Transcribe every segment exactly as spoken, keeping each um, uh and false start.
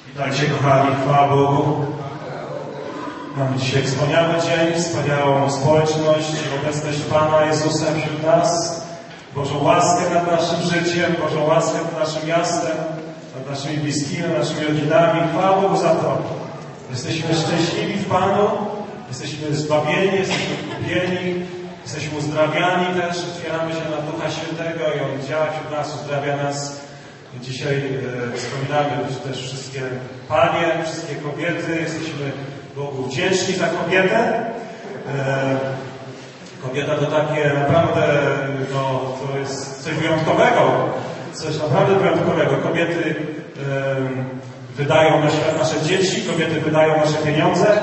Witajcie, kochani, chwała Bogu. Mamy dzisiaj wspaniały dzień, wspaniałą społeczność, obecność Pana Jezusa wśród nas, Bożą łaskę nad naszym życiem, Bożą łaskę nad naszym miastem, nad naszymi bliskimi, nad naszymi rodzinami. Chwała Bogu za to. Jesteśmy szczęśliwi w Panu, jesteśmy zbawieni, jesteśmy kupieni, jesteśmy uzdrawiani też, otwieramy się na Ducha Świętego i On działa wśród nas, uzdrawia nas. Dzisiaj e, wspominamy też wszystkie panie, wszystkie kobiety. Jesteśmy Bogu wdzięczni za kobietę. E, kobieta to takie naprawdę, no, to jest coś wyjątkowego. Coś naprawdę wyjątkowego. Kobiety e, wydają na świat nasze dzieci, kobiety wydają nasze pieniądze.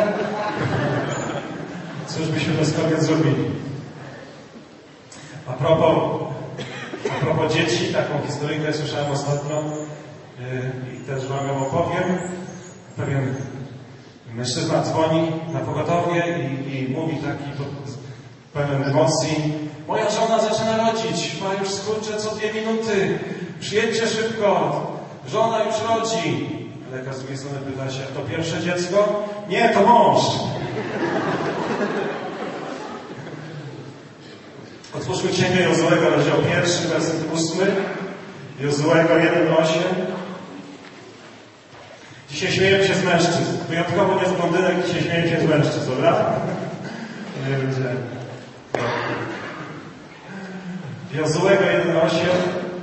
Cóż byśmy bez kobiet zrobili? A propos A propos dzieci, taką historyjkę słyszałem ostatnio yy, i też wam ją opowiem. Pewien mężczyzna dzwoni na pogotowie i, i mówi taki pełen emocji: moja żona zaczyna rodzić, ma już skurcze co dwie minuty, przyjedźcie szybko, żona już rodzi. Lekarz z drugiej strony pyta się: to pierwsze dziecko? Nie, to mąż. Otwórzmy Księgę Jozuego, rozdział pierwszy, werset ósmy. Jozuego jeden osiem. Dzisiaj śmieję się z mężczyzn. Wyjątkowo nie z blondynek, dzisiaj śmieję się z mężczyzn, dobra? Nie będzie. Jozuego jeden osiem.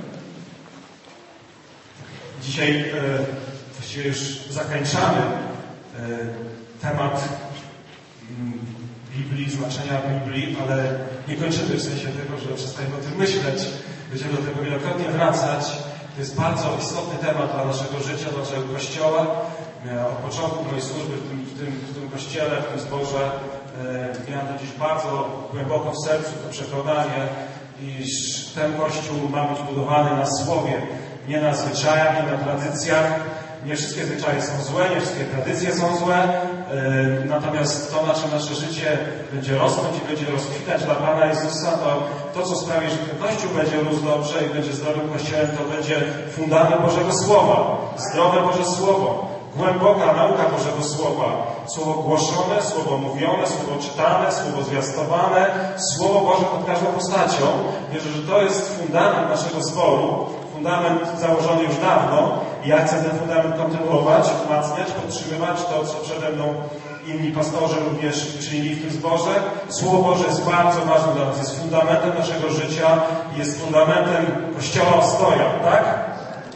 Dzisiaj e, właściwie już zakończamy e, temat m, Biblii, znaczenia Biblii, ale nie kończymy w sensie tego, że przestajemy o tym myśleć. Będziemy do tego wielokrotnie wracać. To jest bardzo istotny temat dla naszego życia, dla naszego Kościoła. Od początku mojej służby w tym, w tym, w tym Kościele, w tym zborze e, miałem to gdzieś bardzo głęboko w sercu to przekonanie, iż ten Kościół ma być budowany na Słowie, nie na zwyczajach, nie na tradycjach. Nie wszystkie zwyczaje są złe, nie wszystkie tradycje są złe, yy, natomiast to, na czym nasze życie będzie rosnąć i będzie rozkwitać dla Pana Jezusa, to to, co sprawi, że ten Kościół będzie rósł dobrze i będzie zdrowym Kościołem, to będzie fundament Bożego Słowa, zdrowe Boże Słowo, głęboka nauka Bożego Słowa, Słowo głoszone, Słowo mówione, Słowo czytane, Słowo zwiastowane, Słowo Boże pod każdą postacią. Wierzę, że to jest fundament naszego zboru, fundament założony już dawno i ja chcę ten fundament kontynuować, umacniać, podtrzymywać to, co przede mną inni pastorzy również czynili w tym zborze. Słowo Boże jest bardzo ważne dla nas, jest fundamentem naszego życia, jest fundamentem Kościoła Ostoja, tak?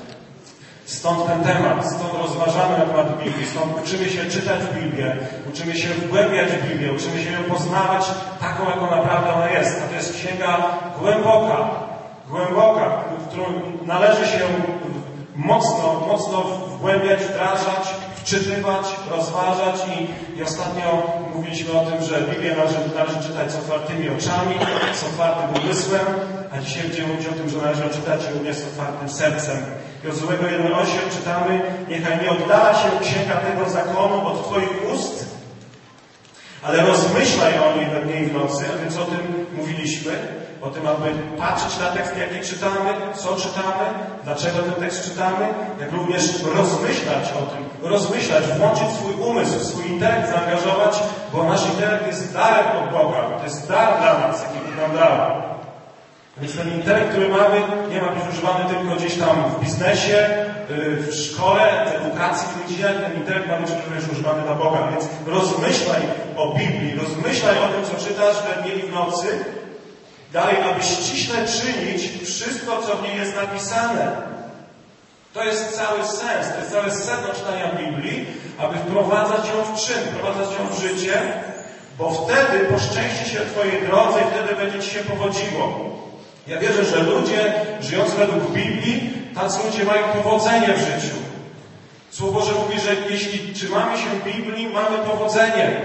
Stąd ten temat, stąd rozważamy na temat Biblii, stąd uczymy się czytać Biblię, uczymy się wgłębiać Biblię, uczymy się ją poznawać taką, jaką naprawdę ona jest. A to jest księga głęboka, głęboka, w którą należy się mocno, mocno wgłębiać, wdrażać, wczytywać, rozważać i, i ostatnio mówiliśmy o tym, że Biblię należy, należy czytać z otwartymi oczami, z otwartym umysłem, a dzisiaj będziemy mówić o tym, że należy czytać również z otwartym sercem. Jozuego jeden osiem czytamy: niechaj nie oddala się księga tego zakonu od Twoich ust, ale rozmyślaj o niej we dnie i w nocy, a więc o tym mówiliśmy, o tym, aby patrzeć na tekst, jaki czytamy, co czytamy, dlaczego ten tekst czytamy, jak również rozmyślać o tym, rozmyślać, włączyć swój umysł, swój intelekt, zaangażować, bo nasz intelekt jest darem od Boga, to jest dar dla nas, jaki Bóg nam dał. Więc ten intelekt, który mamy, nie ma być używany tylko gdzieś tam w biznesie, w szkole, w edukacji, w dziedzinach. Ten intelekt ma być również używany dla Boga. Więc rozmyślaj o Biblii, rozmyślaj o tym, co czytasz we dnie i w nocy. Dalej, aby ściśle czynić wszystko, co w niej jest napisane. To jest cały sens, to jest całe sedno czytania Biblii, aby wprowadzać ją w czyn, wprowadzać ją w życie, bo wtedy poszczęści się w Twojej drodze i wtedy będzie Ci się powodziło. Ja wierzę, że ludzie żyjący według Biblii, tacy ludzie mają powodzenie w życiu. Słowo Boże mówi, że jeśli trzymamy się Biblii, mamy powodzenie.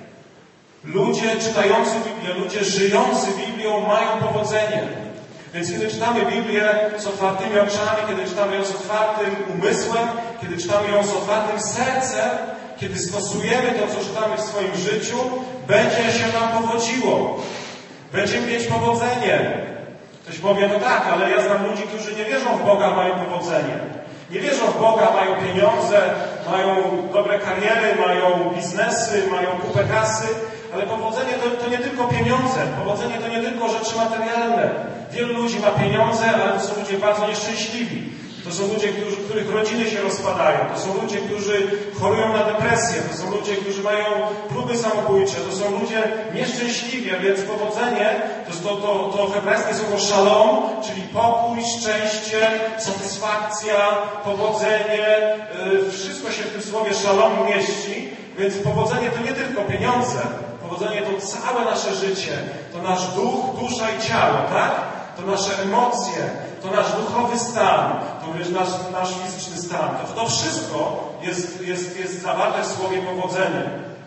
Ludzie czytający Biblię, ludzie żyjący Biblią mają powodzenie. Więc kiedy czytamy Biblię z otwartymi oczami, kiedy czytamy ją z otwartym umysłem, kiedy czytamy ją z otwartym sercem, kiedy stosujemy to, co czytamy w swoim życiu, będzie się nam powodziło. Będziemy mieć powodzenie. Ktoś powie: no tak, ale ja znam ludzi, którzy nie wierzą w Boga, mają powodzenie. Nie wierzą w Boga, mają pieniądze, mają dobre kariery, mają biznesy, mają kupę kasy, ale powodzenie to, to nie tylko pieniądze, powodzenie to nie tylko rzeczy materialne. Wielu ludzi ma pieniądze, ale to są ludzie bardzo nieszczęśliwi. To są ludzie, którzy, których rodziny się rozpadają. To są ludzie, którzy chorują na depresję. To są ludzie, którzy mają próby samobójcze. To są ludzie nieszczęśliwi, a więc powodzenie to, to, to, to hebrajskie słowo szalom, czyli pokój, szczęście, satysfakcja, powodzenie. Yy, wszystko się w tym słowie szalom mieści. Więc powodzenie to nie tylko pieniądze. Powodzenie to całe nasze życie. To nasz duch, dusza i ciało, tak? To nasze emocje, to nasz duchowy stan, to jest nasz, nasz fizyczny stan. To, to wszystko jest, jest, jest zawarte w słowie powodzenie.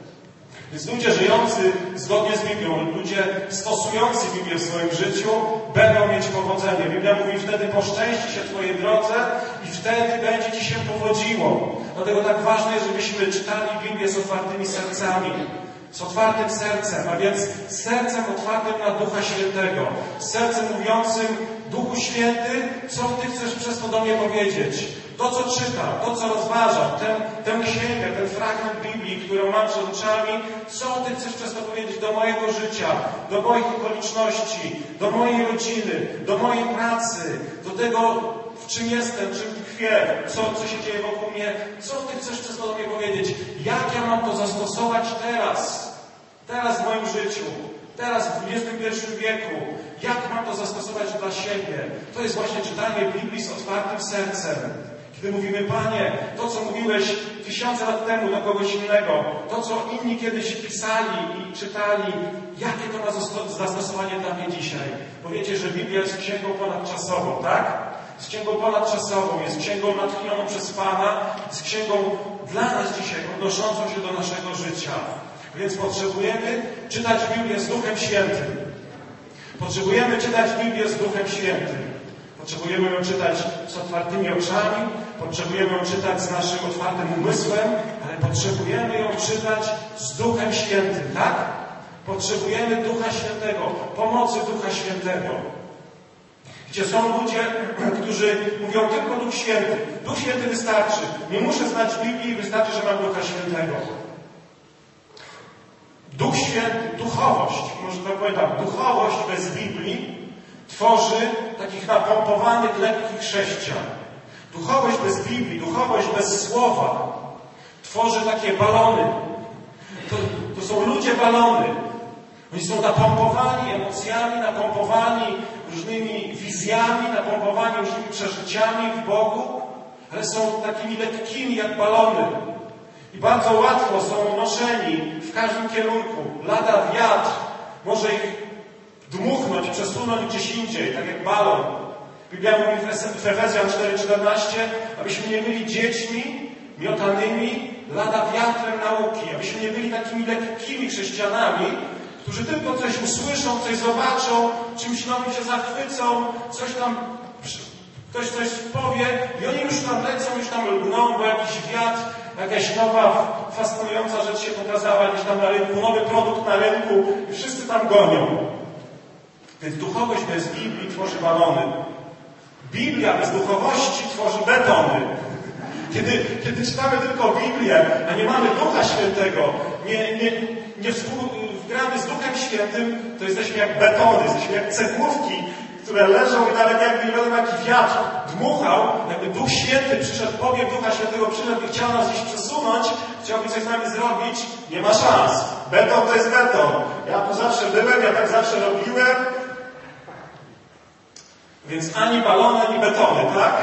Więc ludzie żyjący zgodnie z Biblią, ludzie stosujący Biblię w swoim życiu będą mieć powodzenie. Biblia mówi, wtedy poszczęści się Twojej drodze i wtedy będzie Ci się powodziło. Dlatego tak ważne jest, żebyśmy czytali Biblię z otwartymi sercami. Z otwartym sercem, a więc z sercem otwartym na Ducha Świętego. Z sercem mówiącym, Duchu Święty, co Ty chcesz przez to do mnie powiedzieć? To, co czytam, to, co rozważam, tę, tę księgę, ten fragment Biblii, którą mam przed oczami, co Ty chcesz przez to powiedzieć do mojego życia, do moich okoliczności, do mojej rodziny, do mojej pracy, do tego, w czym jestem, czym tkwię, co, co się dzieje wokół mnie, co Ty chcesz przez to do mnie powiedzieć, jak ja mam to zastosować teraz, teraz w moim życiu, teraz w dwudziestym pierwszym wieku, jak mam to zastosować dla siebie. To jest właśnie czytanie Biblii z otwartym sercem. Kiedy mówimy, Panie, to co mówiłeś tysiące lat temu do kogoś innego, to co inni kiedyś pisali i czytali, jakie to ma zastosowanie dla mnie dzisiaj? Bo wiecie, że Biblia jest księgą ponadczasową, tak? Jest księgą ponadczasową, jest księgą natchnioną przez Pana, jest księgą dla nas dzisiaj, odnoszącą się do naszego życia. Więc potrzebujemy czytać Biblię z Duchem Świętym. Potrzebujemy czytać Biblię z Duchem Świętym. Potrzebujemy ją czytać z otwartymi oczami, potrzebujemy ją czytać z naszym otwartym umysłem, ale potrzebujemy ją czytać z Duchem Świętym, tak? Potrzebujemy Ducha Świętego, pomocy Ducha Świętego. Gdzie są ludzie, którzy mówią tylko Duch Święty. Duch Święty wystarczy. Nie muszę znać Biblii, wystarczy, że mam Ducha Świętego. Duch Święty, duchowość, może to powiem tak, duchowość bez Biblii tworzy takich napompowanych, lekkich chrześcijan. Duchowość bez Biblii, duchowość bez Słowa tworzy takie balony. To, to są ludzie balony. Oni są napompowani emocjami, napompowani różnymi wizjami, napompowani różnymi przeżyciami w Bogu, ale są takimi lekkimi jak balony. I bardzo łatwo są noszeni w każdym kierunku. Lada wiatr może ich dmuchnąć, przesunąć gdzieś indziej, tak jak balon. Biblia mówi w Efezjan cztery czternaście, abyśmy nie byli dziećmi miotanymi lada wiatrem nauki, abyśmy nie byli takimi lekkimi chrześcijanami, którzy tylko coś usłyszą, coś zobaczą, czymś nowym się zachwycą, coś tam, ktoś coś powie i oni już tam lecą, już tam lgną, bo jakiś wiatr, jakaś nowa, fascynująca rzecz się pokazała gdzieś tam na rynku, nowy produkt na rynku i wszyscy tam gonią. Więc duchowość bez Biblii tworzy balony. Biblia bez duchowości tworzy betony. Kiedy, kiedy czytamy tylko Biblię, a nie mamy Ducha Świętego, nie, nie, nie współgramy z Duchem Świętym, to jesteśmy jak betony, jesteśmy jak cegłówki, które leżą i nawet jakby nie wiadomo jaki wiatr dmuchał, jakby Duch Święty przyszedł, powiew Ducha Świętego przyszedł i chciał nas gdzieś przesunąć, chciałby coś z nami zrobić, nie ma szans. Beton to jest beton. Ja tu zawsze byłem, ja tak zawsze robiłem. Więc ani balony, ani betony, tak?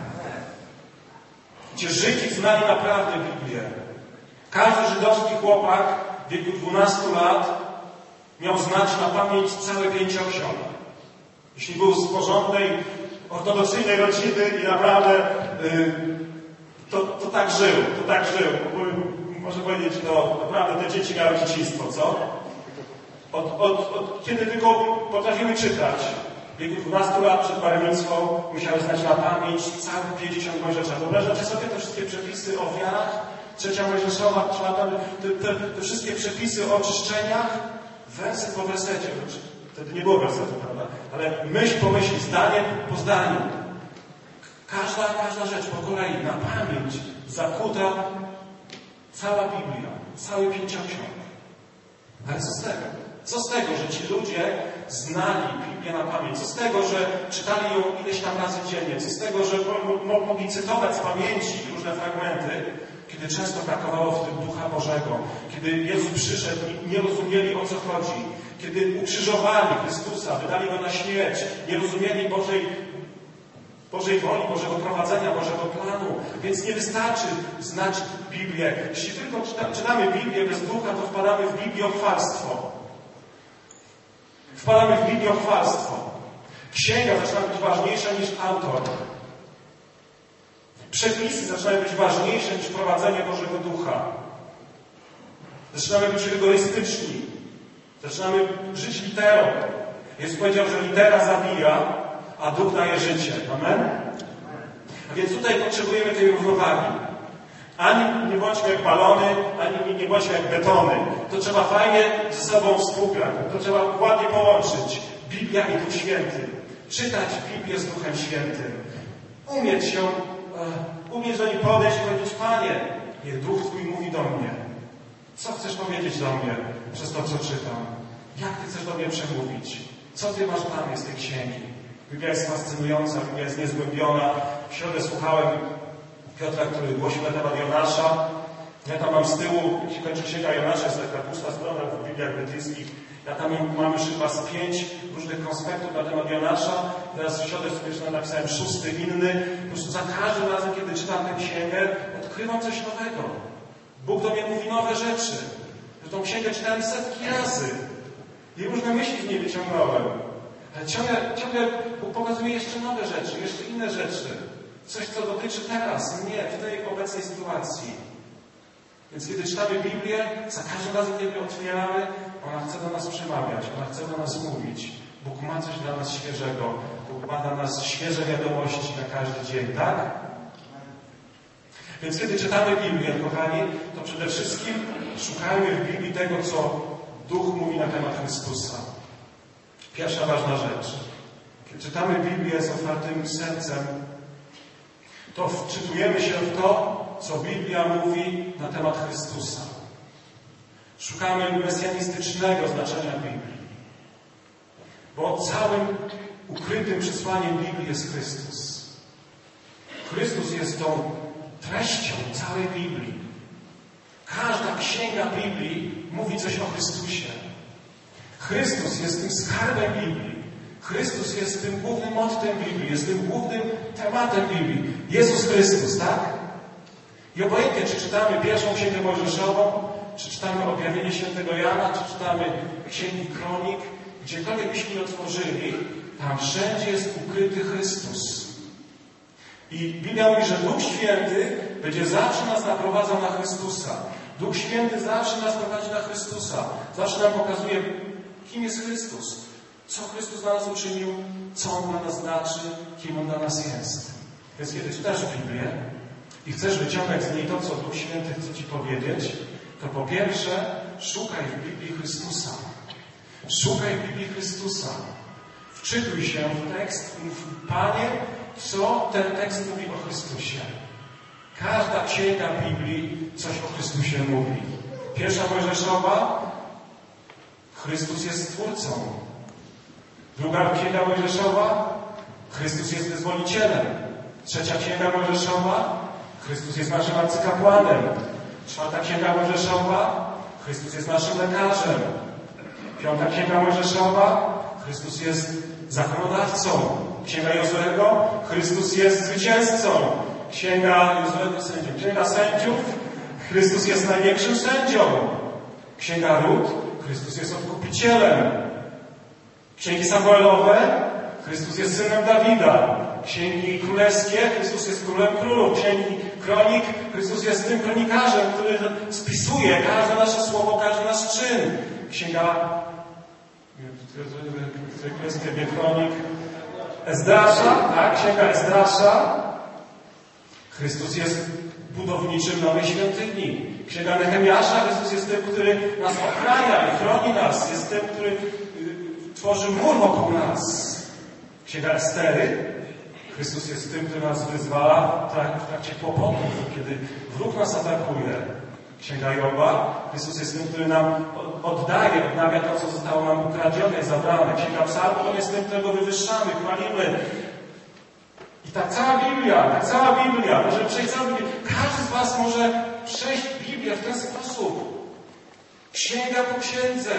Gdzie Żydzi znali naprawdę Biblię. Każdy żydowski chłopak w wieku dwunastu lat miał znać na pamięć całe pięcioksiąg. Jeśli był z porządnej, ortodoksyjnej rodziny i naprawdę yy, to, to tak żył, to tak żył. Można powiedzieć, no naprawdę te dzieci miały dzieciństwo, co? Od, od, od kiedy tylko potrafimy czytać. W wieku dwunastu lat przed barewnictwą musiały znać na pamięć całych pięćdziesiąt Mojżesza. Wyobrażacie sobie te wszystkie przepisy o ofiarach? Trzecia Mojżeszowa, czwarta, te, te, te wszystkie przepisy o oczyszczeniach, werset po wersecie. Wtedy nie było wersetu, prawda? Ale myśl po myśli, zdanie po zdaniu. Każda, każda rzecz po kolei, na pamięć zakuta cała Biblia, cały pięcioksiąg. Ale co z tego? Co z tego, że ci ludzie znali Biblię na pamięć? Co z tego, że czytali ją ileś tam razy dziennie? Co z tego, że mogli cytować z pamięci różne fragmenty, kiedy często brakowało w tym Ducha Bożego? Kiedy Jezus przyszedł i nie rozumieli, o co chodzi? Kiedy ukrzyżowali Chrystusa, wydali Go na śmierć, nie rozumieli Bożej, Bożej woli, Bożego prowadzenia, Bożego planu. Więc nie wystarczy znać Biblię. Jeśli tylko czyta, czytamy Biblię bez ducha, to wpadamy w bibliochwalstwo. Wpadamy w bibliochwalstwo. Księga zaczyna być ważniejsza niż autor. Przepisy zaczynają być ważniejsze niż prowadzenie Bożego Ducha. Zaczynamy być rygorystyczni. Zaczynamy żyć literą. Jezus powiedział, że litera zabija, a Duch daje życie. Amen? A więc tutaj potrzebujemy tej równowagi. Ani nie bądźmy jak balony, ani nie bądźmy jak betony. To trzeba fajnie ze sobą współgrać. To trzeba ładnie połączyć. Biblia i Duch Święty. Czytać Biblię z Duchem Świętym. Umieć się, uh, umieć do niej podejść i powiedzieć: Panie, niech Duch Twój mówi do mnie. Co chcesz powiedzieć do mnie przez to, co czytam? Jak Ty chcesz do mnie przemówić? Co Ty masz dla mnie z tej księgi? Biblia jest fascynująca, Biblia jest niezgłębiona. W środę słuchałem Piotra, który głosił na temat Jonasza. Ja tam mam z tyłu, jeśli kończy księga Jonasza, jest taka pusta strona w Bibliach brytyjskich. Ja tam mam już chyba z pięć różnych konspektów na temat Jonasza. Teraz w środę sobie jeszcze napisałem szósty, inny. Po prostu za każdym razem, kiedy czytam tę księgę, odkrywam coś nowego. Bóg do mnie mówi nowe rzeczy. Że tą księgę czytałem setki razy. I różne myśli z niej wyciągnąłem. Ale ciągle, ciągle Bóg pokazuje jeszcze nowe rzeczy, jeszcze inne rzeczy. Coś, co dotyczy teraz, mnie, w tej obecnej sytuacji. Więc kiedy czytamy Biblię, za każdym razem, kiedy ją otwieramy, ona chce do nas przemawiać, ona chce do nas mówić. Bóg ma coś dla nas świeżego. Bóg ma dla nas świeże wiadomości na każdy dzień, tak? Więc kiedy czytamy Biblię, kochani, to przede wszystkim szukajmy w Biblii tego, co Duch mówi na temat Chrystusa. Pierwsza ważna rzecz. Kiedy czytamy Biblię z otwartym sercem, to wczytujemy się w to, co Biblia mówi na temat Chrystusa. Szukamy mesjanistycznego znaczenia Biblii. Bo całym ukrytym przesłaniem Biblii jest Chrystus. Chrystus jest tą treścią całej Biblii. Każda księga Biblii mówi coś o Chrystusie. Chrystus jest tym skarbem Biblii. Chrystus jest tym głównym mottem Biblii, jest tym głównym tematem Biblii. Jezus Chrystus, tak? I obojętnie, czy czytamy pierwszą księgę Mojżeszową, czy czytamy objawienie świętego Jana, czy czytamy księgi Kronik, gdziekolwiek byśmy je otworzyli, tam wszędzie jest ukryty Chrystus. I Biblia mówi, że Duch Święty będzie zawsze nas naprowadzał na Chrystusa. Duch Święty zawsze nas prowadzi na Chrystusa. Zawsze nam pokazuje, kim jest Chrystus. Co Chrystus dla nas uczynił, co On dla nas znaczy, kim On dla nas jest. Więc kiedy czytasz Biblię i chcesz wyciągać z niej to, co Duch Święty chce Ci powiedzieć, to po pierwsze szukaj w Biblii Chrystusa. Szukaj w Biblii Chrystusa. Wczytuj się w tekst i mów: Panie, co ten tekst mówi o Chrystusie. Każda księga Biblii coś o Chrystusie mówi. Pierwsza Mojżeszowa, Chrystus jest Stwórcą. Druga księga Mojżeszowa, Chrystus jest wyzwolicielem. Trzecia księga Mojżeszowa, Chrystus jest naszym arcykapłanem. Czwarta księga Mojżeszowa, Chrystus jest naszym lekarzem. Piąta księga Mojżeszowa, Chrystus jest zakonodawcą. Księga Jozuego, Chrystus jest zwycięzcą. Księga Jozuego, sędziów. Księga Sędziów, Chrystus jest największym sędzią. Księga Rut, Chrystus jest odkupicielem. Księgi Samuelowe, Chrystus jest synem Dawida. Księgi królewskie, Chrystus jest królem królów. Księgi Kronik, Chrystus jest tym kronikarzem, który spisuje każde nasze słowo, każdy nasz czyn. Księga królewskie, Kronik Ezdrasza, tak? Księga Ezdrasza. Chrystus jest budowniczym nowej świątyni. Księga Nehemiasza, Chrystus jest tym, który nas ochrania i chroni nas. Jest tym, który tworzy mur wokół nas. Księga Estery, Chrystus jest tym, który nas wyzwala w trakcie kłopotów, kiedy wróg nas atakuje. Księga Joba. Chrystus jest tym, który nam oddaje, odnawia to, co zostało nam ukradzione, zabrane. Księga Psalmów, On jest tym, którego wywyższamy, chwalimy. I ta cała Biblia, ta cała Biblia, może przejść całą Biblię. Każdy z was może przejść Biblię w ten sposób. Księga po księdze.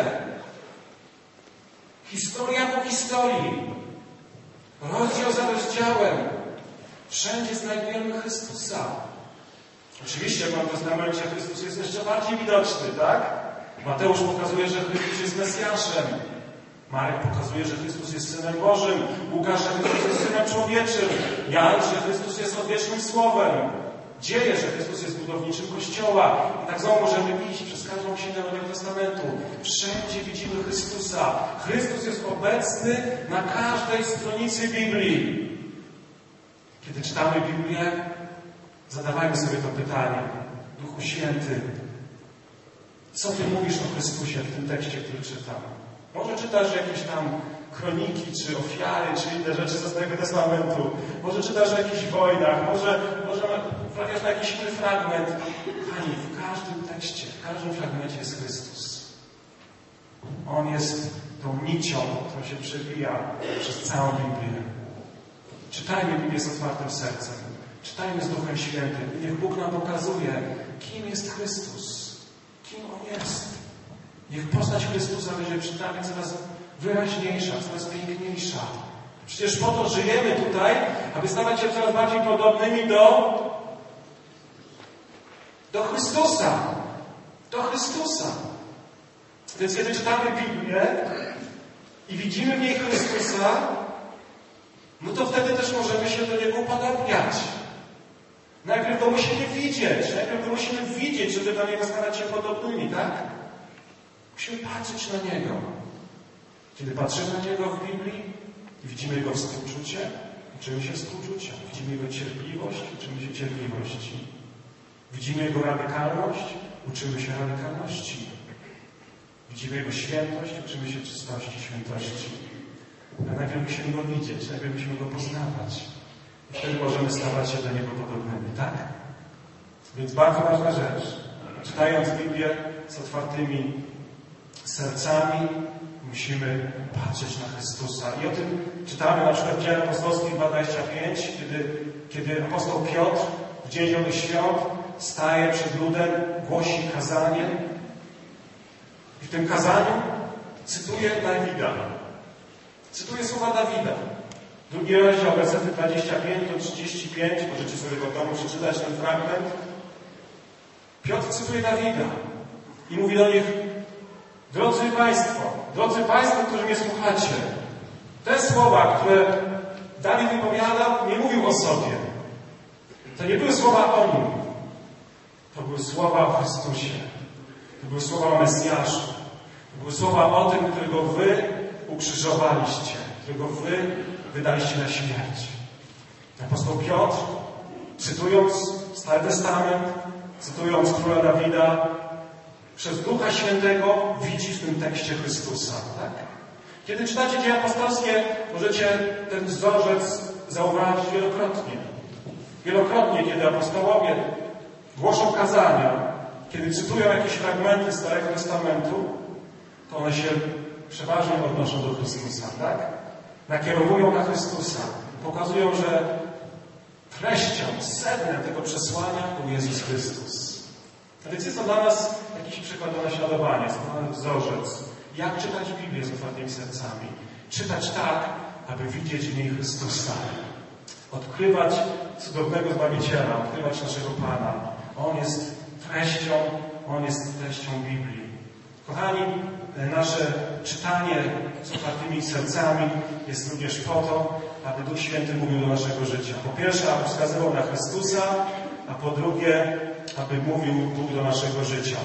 Historia po historii. Rozdział za rozdziałem. Wszędzie znajdujemy Chrystusa. Oczywiście w Nowym Testamencie Chrystus jest jeszcze bardziej widoczny, tak? Mateusz pokazuje, że Chrystus jest Mesjaszem. Marek pokazuje, że Chrystus jest Synem Bożym. Łukasz, że Chrystus jest Synem Człowieczym. Jan, że Chrystus jest odwiecznym Słowem. Dzieje, że Chrystus jest budowniczym Kościoła. I tak znowu możemy iść przez każdą księgę Nowego Testamentu. Wszędzie widzimy Chrystusa. Chrystus jest obecny na każdej stronicy Biblii. Kiedy czytamy Biblię, zadawajmy sobie to pytanie. Duchu Święty, co Ty mówisz o Chrystusie w tym tekście, który czytam? Może czytasz jakieś tam kroniki, czy ofiary, czy inne rzeczy ze Starego Testamentu. Może czytasz o jakichś wojnach, może, może trafiasz na jakiś inny fragment. Pani, w każdym tekście, w każdym fragmencie jest Chrystus. On jest tą nicią, która się przebija przez całą Biblię. Czytajmy Biblię z otwartym sercem. Czytajmy z Duchem Świętym. Niech Bóg nam pokazuje, kim jest Chrystus. Kim On jest. Niech postać Chrystusa będzie przed nami coraz wyraźniejsza, coraz piękniejsza. Przecież po to żyjemy tutaj, aby stawać się coraz bardziej podobnymi do do Chrystusa. Do Chrystusa. Więc kiedy czytamy Biblię i widzimy w niej Chrystusa, no to wtedy też możemy się do Niego upodobniać. Najpierw to musimy widzieć. Najpierw to musimy widzieć, żeby do Niego stawać się podobnymi, tak? Musimy patrzeć na Niego. Kiedy patrzymy na Niego w Biblii i widzimy Jego współczucie, uczymy się współczucia. Widzimy Jego cierpliwość, uczymy się cierpliwości. Widzimy Jego radykalność, uczymy się radykalności. Widzimy Jego świętość, uczymy się czystości, świętości. Ale najpierw musimy Go widzieć, najpierw musimy Go poznawać. I wtedy możemy stawać się do Niego podobnymi, tak? Więc bardzo ważna rzecz. Czytając Biblię z otwartymi sercami, musimy patrzeć na Chrystusa. I o tym czytamy na przykład w Dziejach Apostolskich dwa dwadzieścia pięć, kiedy, kiedy apostoł Piotr w Dzień Zielonych Świąt staje przed ludem, głosi kazanie i w tym kazaniu cytuje Dawida. Cytuje słowa Dawida. Drugi rozdział, wersety dwadzieścia pięć do trzydziestu pięciu, możecie sobie w domu przeczytać ten fragment. Piotr cytuje Dawida i mówi do nich: drodzy Państwo, drodzy Państwo, którzy mnie słuchacie, te słowa, które Dawid wypowiadał, nie mówił o sobie. To nie były słowa o nim. To były słowa o Chrystusie. To były słowa o Mesjaszu. To były słowa o tym, którego wy ukrzyżowaliście, którego wy wydaliście na śmierć. Apostoł Piotr, cytując Stary Testament, cytując króla Dawida, przez Ducha Świętego widzi w tym tekście Chrystusa. Tak? Kiedy czytacie Dzieje Apostolskie, możecie ten wzorzec zauważyć wielokrotnie. Wielokrotnie, kiedy apostołowie głoszą kazania, kiedy cytują jakieś fragmenty Starego Testamentu, to one się przeważnie odnoszą do Chrystusa, tak? Nakierowują na Chrystusa. Pokazują, że treścią, sednem tego przesłania był Jezus Chrystus. A więc jest to dla nas jakiś przykład do naśladowania, jest to dla nas wzorzec. Jak czytać Biblię z otwartymi sercami? Czytać tak, aby widzieć w niej Chrystusa. Odkrywać cudownego Zbawiciela, odkrywać naszego Pana. On jest treścią, On jest treścią Biblii. Kochani, nasze czytanie z otwartymi sercami jest również po to, aby Duch Święty mówił do naszego życia. Po pierwsze, aby wskazywał na Chrystusa, a po drugie, aby mówił Bóg do naszego życia.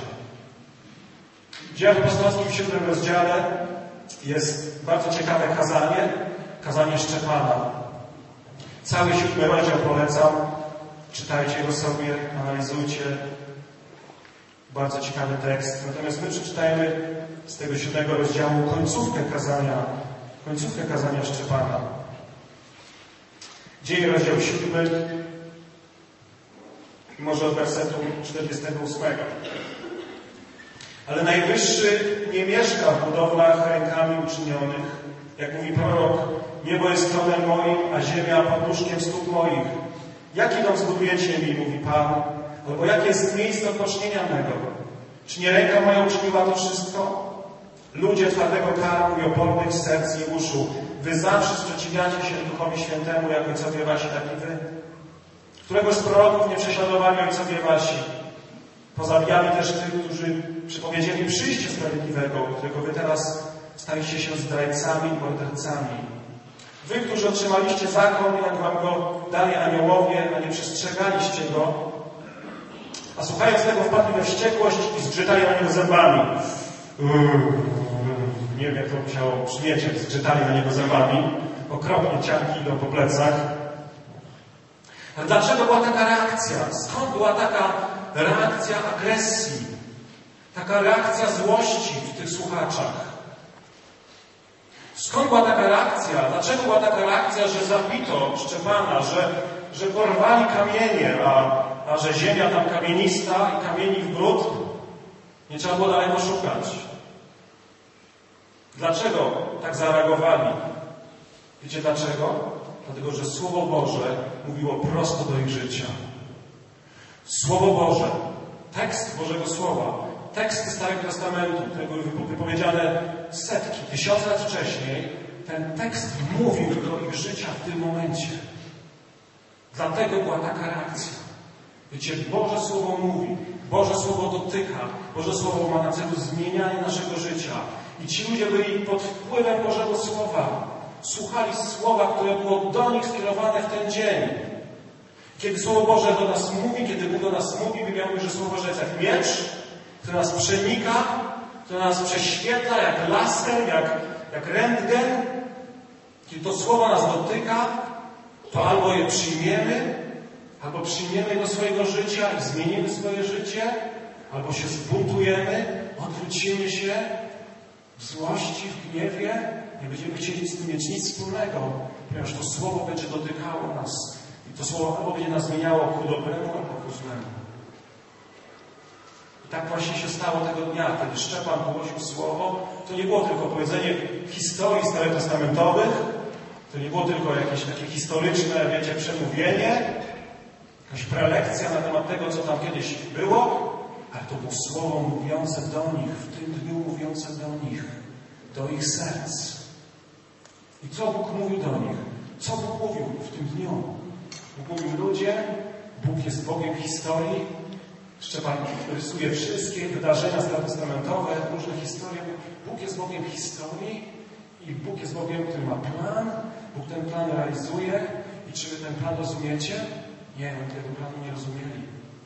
W Dziejach Apostolskich w siódmym rozdziale jest bardzo ciekawe kazanie, kazanie Szczepana. Cały siódmy rozdział polecam. Czytajcie go sobie, analizujcie. Bardzo ciekawy tekst. Natomiast my przeczytajmy z tego siódmego rozdziału końcówkę kazania, końcówkę kazania Szczepana. Dzieje, rozdział siódmy, może od wersetu czterdziestego ósmego. Ale Najwyższy nie mieszka w budowlach rękami uczynionych. Jak mówi prorok, niebo jest tronem moim, a ziemia podnóżkiem stóp moich. Jaki dom zbudujecie mi, mówi Pan, albo jakie jest miejsce odpocznienia mego? Czy nie ręka moja uczyniła to wszystko? Ludzie twardego karmu i opornych serc i uszu, wy zawsze sprzeciwiacie się Duchowi Świętemu, jak ojcowie wasi, tak i wy. Któregoż z proroków nie prześladowali ojcowie wasi? Pozabijali też tych, którzy przepowiedzieli przyjście sprawiedliwego, którego wy teraz staliście się zdrajcami i mordercami. Wy, którzy otrzymaliście zakon, jak wam go dali aniołowie, a nie przestrzegaliście go, a słuchając tego wpadli we wściekłość i zgrzytali na niego zębami. Nie wiem, jak to musiało brzmieć, jak zgrzytali na niego zębami. Okropnie ciarki idą po plecach. A dlaczego była taka reakcja? Skąd była taka reakcja agresji? Taka reakcja złości w tych słuchaczach? Skąd była taka reakcja? Dlaczego była taka reakcja, że zabito Szczepana, że, że porwali kamienie, a, a że ziemia tam kamienista i kamieni w brud? Nie trzeba było daleko szukać. Dlaczego tak zareagowali? Wiecie dlaczego? Dlatego, że Słowo Boże mówiło prosto do ich życia. Słowo Boże, tekst Bożego Słowa, teksty Starego Testamentu, które były wypowiedziane setki, tysiące lat wcześniej, ten tekst mówił do ich życia w tym momencie. Dlatego była taka reakcja. Wiecie, Boże Słowo mówi, Boże Słowo dotyka, Boże Słowo ma na celu zmienianie naszego życia. I ci ludzie byli pod wpływem Bożego Słowa. Słuchali Słowa, które było do nich skierowane w ten dzień. Kiedy Słowo Boże do nas mówi, kiedy Bóg do nas mówi, wymiarmy, że Słowo Boże jest jak miecz, które nas przenika, które nas prześwietla jak laser, jak, jak rentgen. Kiedy to Słowo nas dotyka, to albo je przyjmiemy, albo przyjmiemy do swojego życia i zmienimy swoje życie, albo się zbuntujemy, odwrócimy się w złości, w gniewie, nie będziemy chcieli z tym mieć nic wspólnego, ponieważ to Słowo będzie dotykało nas. I to Słowo albo będzie nas zmieniało ku dobremu, albo ku złemu. I tak właśnie się stało tego dnia, kiedy Szczepan głosił Słowo. To nie było tylko powiedzenie historii starotestamentowych, to nie było tylko jakieś takie historyczne, wiecie, przemówienie, jakaś prelekcja na temat tego, co tam kiedyś było, ale to było Słowo mówiące do nich, w tym dniu mówiące do nich, do ich serc. I co Bóg mówił do nich? Co Bóg mówił w tym dniu? Bóg mówił: ludzie, Bóg jest Bogiem historii. Szczepan rysuje wszystkie wydarzenia starotestamentowe, różne historie. Bóg jest Bogiem historii i Bóg jest Bogiem, który ma plan. Bóg ten plan realizuje. I czy wy ten plan rozumiecie? Nie, oni tego planu nie rozumieli.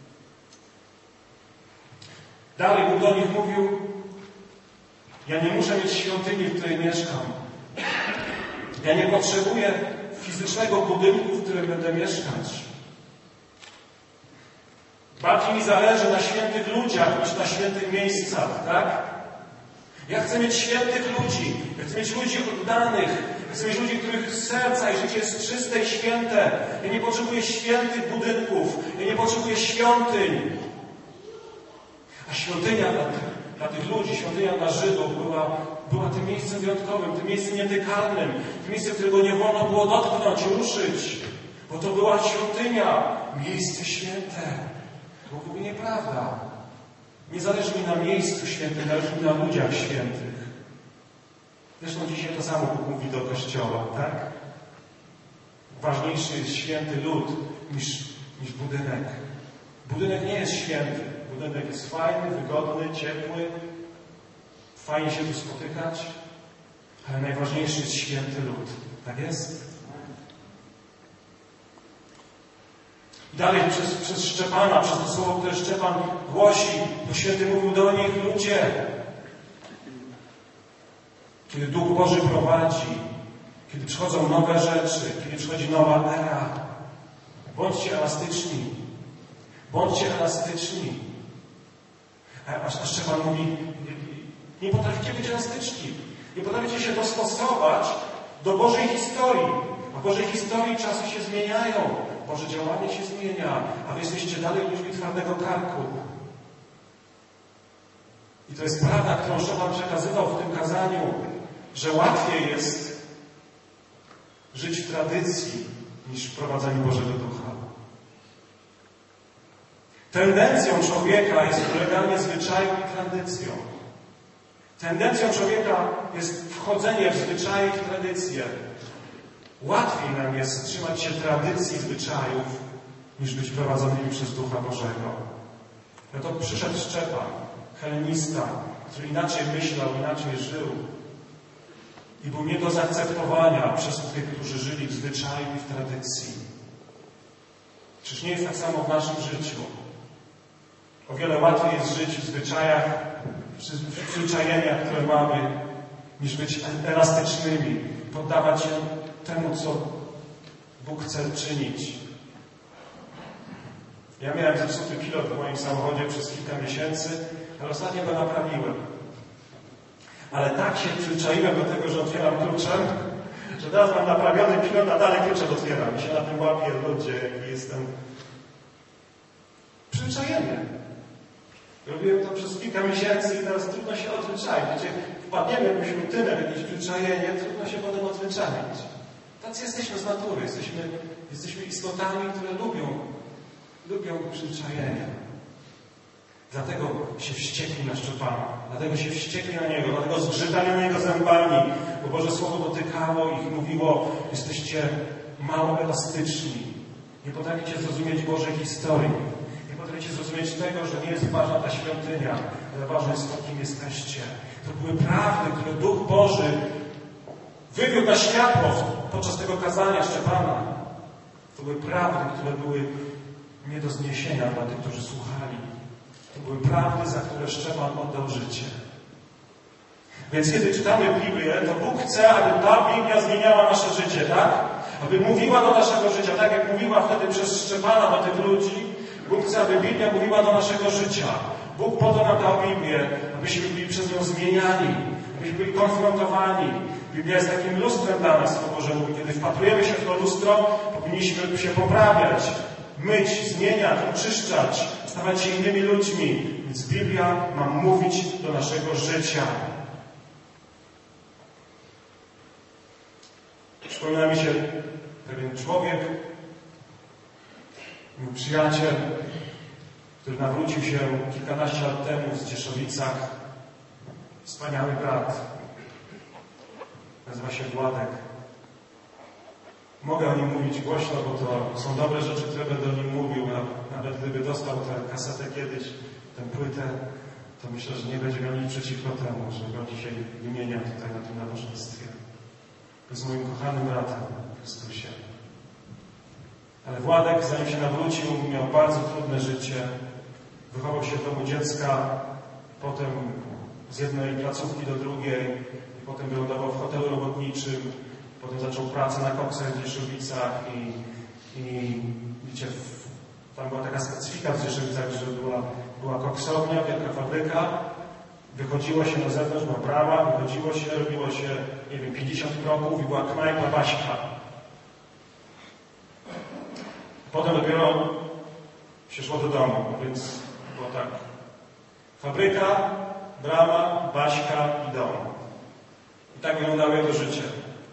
Dalej Bóg do nich mówił: ja nie muszę mieć świątyni, w której mieszkam. Ja nie potrzebuję fizycznego budynku, w którym będę mieszkać. Bardziej mi zależy na świętych ludziach niż na świętych miejscach, tak? Ja chcę mieć świętych ludzi. Ja chcę mieć ludzi oddanych. Ja chcę mieć ludzi, których serca i życie jest czyste i święte. Ja nie potrzebuję świętych budynków. Ja nie potrzebuję świątyń. A świątynia dla tych, dla tych ludzi, świątynia dla Żydów była, była tym miejscem wyjątkowym, tym miejscem nietykalnym, tym miejscem, którego nie wolno było dotknąć, ruszyć. Bo to była świątynia, miejsce święte. Bóg mówi: nieprawda. Nie zależy mi na miejscu świętym, zależy mi na ludziach świętych. Zresztą dzisiaj to samo Bóg mówi do Kościoła, tak? Ważniejszy jest święty lud niż, niż budynek. Budynek nie jest święty. Budynek jest fajny, wygodny, ciepły. Fajnie się tu spotykać. Ale najważniejszy jest święty lud. Tak jest? I dalej przez, przez Szczepana, przez to słowo, które Szczepan głosi, bo święty mówił do nich: ludzie, kiedy Duch Boży prowadzi, kiedy przychodzą nowe rzeczy, kiedy przychodzi nowa era, bądźcie elastyczni. Bądźcie elastyczni. A, a Szczepan mówi: nie potraficie być elastyczni. Nie potraficie się dostosować do Bożej historii. W Bożej historii czasy się zmieniają, Boże działanie się zmienia, a wy jesteście dalej ludźmi twardego karku. I to jest prawda, którą Szczepan przekazywał w tym kazaniu, że łatwiej jest żyć w tradycji niż w prowadzeniu Bożego Ducha. Tendencją człowieka jest uleganie zwyczaju i tradycjom. Tendencją człowieka jest wchodzenie w zwyczaje i w tradycje. Łatwiej nam jest trzymać się tradycji, zwyczajów, niż być prowadzonymi przez Ducha Bożego. No to przyszedł Szczepan, helenista, który inaczej myślał, inaczej żył i był nie do zaakceptowania przez tych, którzy żyli w zwyczaju i w tradycji. Czyż nie jest tak samo w naszym życiu? O wiele łatwiej jest żyć w zwyczajach, w przyzwyczajeniach, które mamy, niż być elastycznymi, poddawać się temu, co Bóg chce czynić. Ja miałem zepsuty pilot w moim samochodzie przez kilka miesięcy, ale ostatnio go naprawiłem. Ale tak się przyzwyczaiłem do tego, że otwieram kluczem, że teraz mam naprawiony pilot, a dalej kluczem otwieram. I się na tym łapię, ludzie, jaki jestem przyzwyczajony. Robiłem to przez kilka miesięcy i teraz trudno się odzwyczaić. Wiecie, wpadniemy w jakąś rutynę, w jakieś przyzwyczajenie, trudno się potem odzwyczaić. Tacy jesteśmy z natury. Jesteśmy, jesteśmy istotami, które lubią, lubią przyzwyczajenia. Dlatego się wściekli na Szczepana. Dlatego się wściekli na niego. Dlatego zgrzytali na niego zębami. Bo Boże Słowo dotykało ich, mówiło, jesteście mało elastyczni. Nie potraficie zrozumieć Bożej historii. Nie potraficie zrozumieć tego, że nie jest ważna ta świątynia, ale ważne jest to, kim jesteście. To były prawdy, które Duch Boży wywiódł na światło podczas tego kazania Szczepana. To były prawdy, które były nie do zniesienia dla tych, którzy słuchali. To były prawdy, za które Szczepan oddał życie. Więc kiedy czytamy Biblię, to Bóg chce, aby ta Biblia zmieniała nasze życie, tak? Aby mówiła do naszego życia, tak jak mówiła wtedy przez Szczepana do tych ludzi. Bóg chce, aby Biblia mówiła do naszego życia. Bóg po to nam dał Biblię, abyśmy byli przez nią zmieniani, abyśmy byli konfrontowani. Biblia jest takim lustrem dla nas, Słowo Boże mówi. Kiedy wpatrujemy się w to lustro, powinniśmy się poprawiać, myć, zmieniać, oczyszczać, stawać się innymi ludźmi. Więc Biblia ma mówić do naszego życia. Przypomina mi się pewien człowiek, mój przyjaciel, który nawrócił się kilkanaście lat temu w Cieszowicach. Wspaniały brat. Nazywa się Władek. Mogę o nim mówić głośno, bo to są dobre rzeczy, które będę o nim mówił. Nawet gdyby dostał tę kasetę kiedyś, tę płytę, to myślę, że nie będzie miał nic przeciwko temu, że go dzisiaj wymieniam tutaj na tym nabożeństwie. Jest moim kochanym bratem w Chrystusie. Ale Władek, zanim się nawrócił, miał bardzo trudne życie. Wychował się w domu dziecka, potem z jednej placówki do drugiej, potem wylądował w hotelu robotniczym, potem zaczął pracę na koksach w Dzieszowicach i, i widzicie, tam była taka specyfika w Dzieszowicach, że była, była koksownia, wielka fabryka, wychodziło się na zewnątrz, była brama, wychodziło się, robiło się, nie wiem, pięćdziesiąt kroków i była knajpa Baśka. Potem dopiero się szło do domu, więc było tak. Fabryka, brama, Baśka i dom. I tak wyglądało jego życie.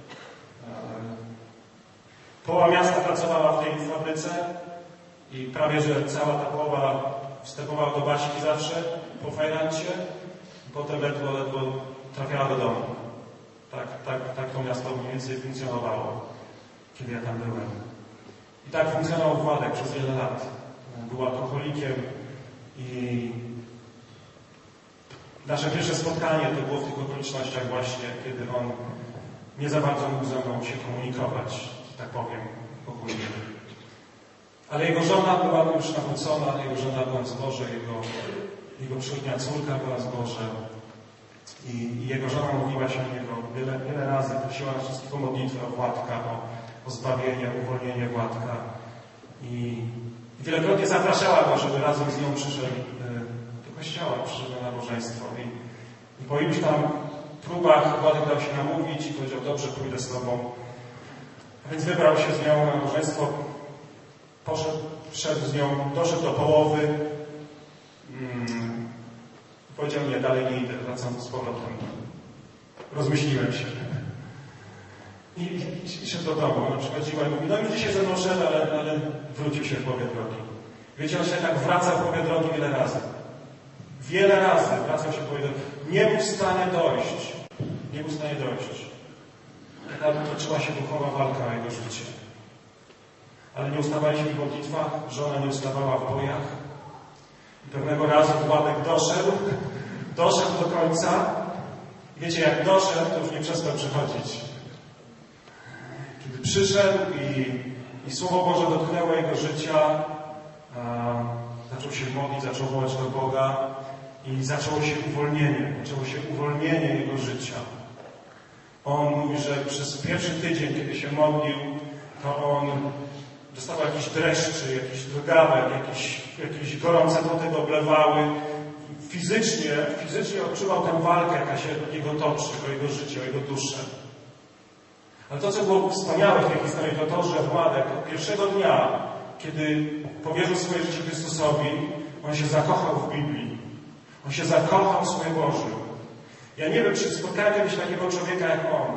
Połowa miasta pracowała w tej fabryce i prawie, że cała ta połowa wstępowała do Baśki zawsze po fajrancie. Potem ledwo, ledwo trafiała do domu. Tak, tak, tak to miasto mniej więcej funkcjonowało, kiedy ja tam byłem. I tak funkcjonował Władek przez wiele lat. Był alkoholikiem i nasze pierwsze spotkanie to było w tych okolicznościach właśnie, kiedy on nie za bardzo mógł ze mną się komunikować, że tak powiem, ogólnie. Ale jego żona była już nawrócona, jego żona była z Boże, jego, jego przyrodnia córka była z Boże. I, I jego żona mówiła się o niego wiele, wiele razy, prosiła nas wszystkich o modlitwę, o Władka, o, o zbawienie, uwolnienie Władka. I, I wielokrotnie zapraszała go, żeby razem z nią przyszedł do kościoła, przyszedł na nabożeństwo. I, i po iluś tam próbach Władek dał się namówić i powiedział, dobrze, pójdę z tobą. Więc wybrał się z nią na nabożeństwo, poszedł, wszedł z nią, doszedł do połowy. Hmm. Powiedział, nie, dalej nie idę, wracam z powrotem. Rozmyśliłem się. I, i, i szedł do domu. Ona przychodziła i mówi, no już dzisiaj ze mną szedł, ale, ale wrócił się w połowie drogi. Wiecie, on się tak wraca w połowie drogi wiele razy. Wiele razy wracał się w połowie drogi. Nie był w stanie dojść. Nie był w stanie dojść. Tak toczyła się duchowa walka o jego życie. Ale nie ustawaliśmy w modlitwach, żona nie ustawała w bojach. I pewnego razu Władek doszedł, doszedł do końca. Wiecie, jak doszedł, to już nie przestał przychodzić. Kiedy przyszedł i, i Słowo Boże dotknęło jego życia, a, zaczął się modlić, zaczął wołać do Boga i zaczęło się uwolnienie. Zaczęło się uwolnienie jego życia. On mówi, że przez pierwszy tydzień, kiedy się modlił, to on dostawał jakiś dreszczy, jakiś drgawek, jakieś, jakieś gorące poty go oblewały. Fizycznie, fizycznie odczuwał tę walkę, jaka się jego toczy, o jego życie, o jego duszę. Ale to, co było wspaniałe w tej historii, to to, że Władek od pierwszego dnia, kiedy powierzył swoje życie Chrystusowi, on się zakochał w Biblii. On się zakochał w Słowie Bożym. Ja nie wiem, czy spotkałem kiedyś takiego człowieka jak on.